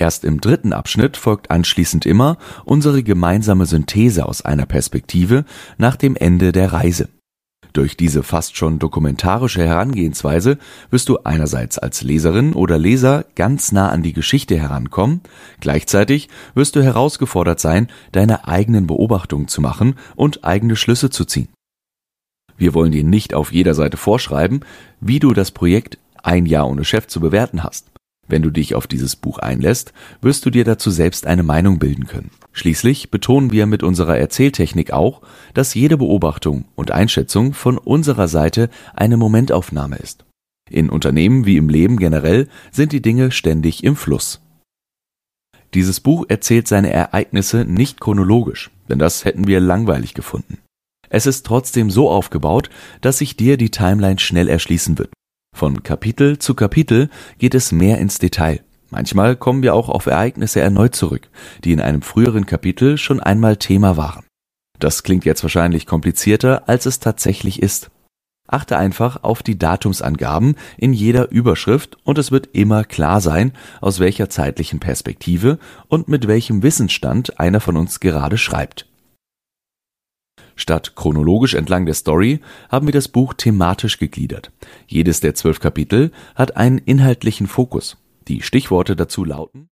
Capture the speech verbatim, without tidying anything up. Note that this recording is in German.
Erst im dritten Abschnitt folgt anschließend immer unsere gemeinsame Synthese aus einer Perspektive nach dem Ende der Reise. Durch diese fast schon dokumentarische Herangehensweise wirst du einerseits als Leserin oder Leser ganz nah an die Geschichte herankommen, gleichzeitig wirst du herausgefordert sein, deine eigenen Beobachtungen zu machen und eigene Schlüsse zu ziehen. Wir wollen dir nicht auf jeder Seite vorschreiben, wie du das Projekt Ein Jahr ohne Chef zu bewerten hast. Wenn du dich auf dieses Buch einlässt, wirst du dir dazu selbst eine Meinung bilden können. Schließlich betonen wir mit unserer Erzähltechnik auch, dass jede Beobachtung und Einschätzung von unserer Seite eine Momentaufnahme ist. In Unternehmen wie im Leben generell sind die Dinge ständig im Fluss. Dieses Buch erzählt seine Ereignisse nicht chronologisch, denn das hätten wir langweilig gefunden. Es ist trotzdem so aufgebaut, dass sich dir die Timeline schnell erschließen wird. Von Kapitel zu Kapitel geht es mehr ins Detail. Manchmal kommen wir auch auf Ereignisse erneut zurück, die in einem früheren Kapitel schon einmal Thema waren. Das klingt jetzt wahrscheinlich komplizierter, als es tatsächlich ist. Achte einfach auf die Datumsangaben in jeder Überschrift und es wird immer klar sein, aus welcher zeitlichen Perspektive und mit welchem Wissensstand einer von uns gerade schreibt. Statt chronologisch entlang der Story haben wir das Buch thematisch gegliedert. Jedes der zwölf Kapitel hat einen inhaltlichen Fokus. Die Stichworte dazu lauten